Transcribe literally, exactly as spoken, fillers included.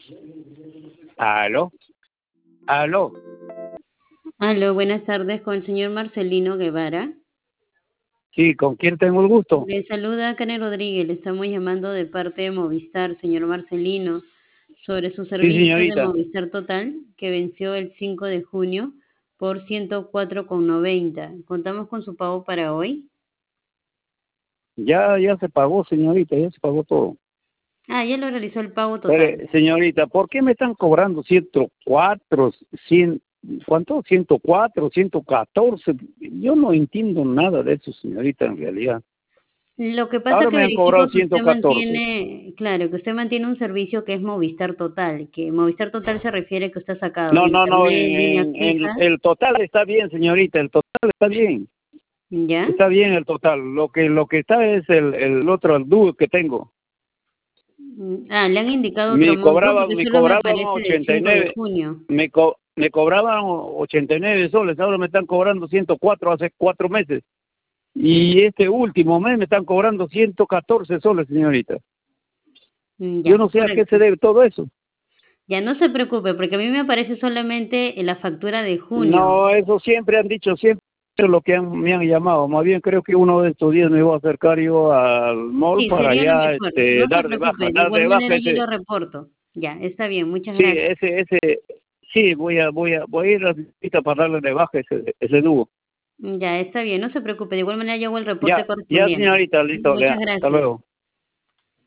Aló, aló. Aló, buenas tardes con el señor Marcelino Guevara. Sí, ¿con quién tengo el gusto? Le saluda Karen Rodríguez, le estamos llamando de parte de Movistar, señor Marcelino, sobre su Sí, servicio de señorita. Movistar Total, que venció el cinco de junio por ciento cuatro con noventa. ¿Contamos con su pago para hoy? Ya, ya se pagó, señorita, ya se pagó todo. Ah, ya lo realizó el pago total. Pero, señorita, ¿por qué me están cobrando ciento cuatro, cien, cuánto? ciento cuatro, ciento catorce? Yo no entiendo nada de eso, señorita, en realidad. Lo que pasa es Ahora que me han cobrado verifico que ciento usted catorce. mantiene, claro, que usted mantiene un servicio que es Movistar Total, que Movistar Total se refiere que usted ha sacado No, no, no, internet, línea en, en- fija, el total está bien, señorita, el total está bien. ¿ya? Está bien el total. Lo que lo que está es el, el otro, el dúo que tengo. Mm, Ah, le han indicado otro Me monto cobraban, porque me solo me cobraban aparece del ochenta y cinco de nueve, junio. me, co- me cobraban ochenta y nueve soles, ahora me están cobrando ciento cuatro hace cuatro meses. Y este último mes me están cobrando ciento catorce soles, señorita. Mm, Yo Ya, no sé a qué se correcto. debe todo eso. Ya no se preocupe porque a mí me aparece solamente en la factura de junio. No, eso siempre han dicho, siempre lo que han- me han llamado. Más bien creo que uno de estos días me voy a acercar yo al mall Sí, para sería lo ya mejor. No este, se dar de baja, preocupe, de dar igual de baja manera yo ese. lo reporto. Ya, está bien, muchas Sí, gracias. ese, ese, sí, voy a, voy a, voy a ir ahorita para darle de baja ese, ese dúo. Ya, está bien, no se preocupe, de igual manera yo hago el reporte Ya, ya correspondiente. señorita, listo, ya, Muchas hasta gracias. luego.